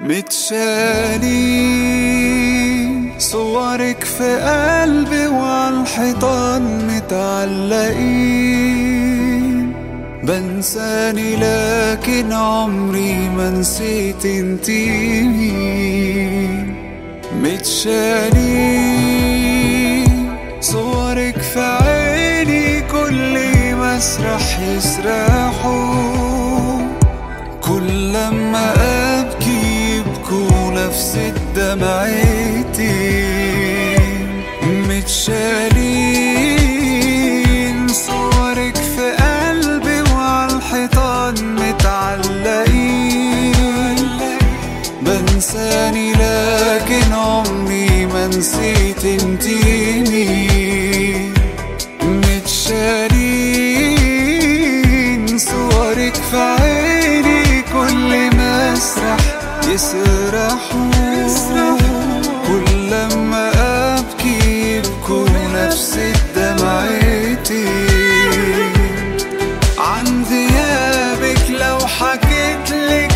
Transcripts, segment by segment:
متشالين صورك في قلبي وعالحيطان متعلقين، بنساني لكن عمري ما نسيت انتي مين. متشالين صورك في عيني كل ما اسرح يسرحوا، كل لما ابكي يبكوا نفس دمعتي. متشالين صورك في قلبي وعالحيطان متعلقين، بنساني لكن عمري ما نسيت انتي مين. متشالين صورك في عيني كل ما اسرح يسرحوا، كل لما ابكي يبكوا نفس دمعتي. عن غيابك لو حكيتلك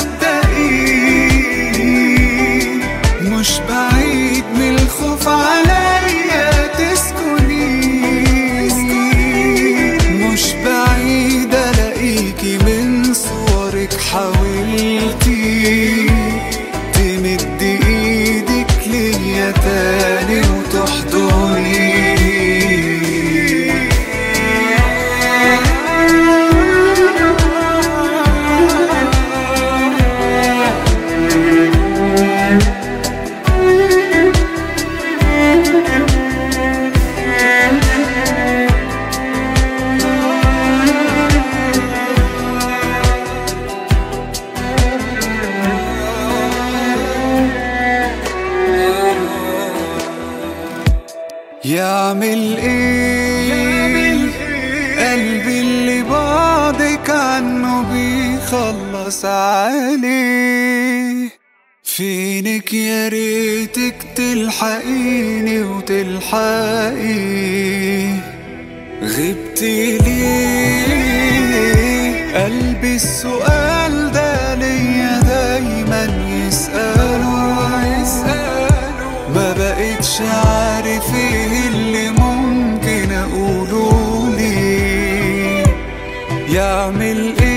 صدقيني، مش بعيد من الخوف عليا تسكني، مش بعيد الاقيكي من صورك. حاولتي تمد ايدك ليا تاني وتحضني، يعمل ايه قلبي اللي بعدك عنه بيخلص عليه. فينك يا ريتك تلحقيني وتلحقي، غبتي ليه؟ قلبي السؤال ده ليا دايما يسأله، ما بقتش عارف ايه اللي ممكن اقوله ليه. يعمل ايه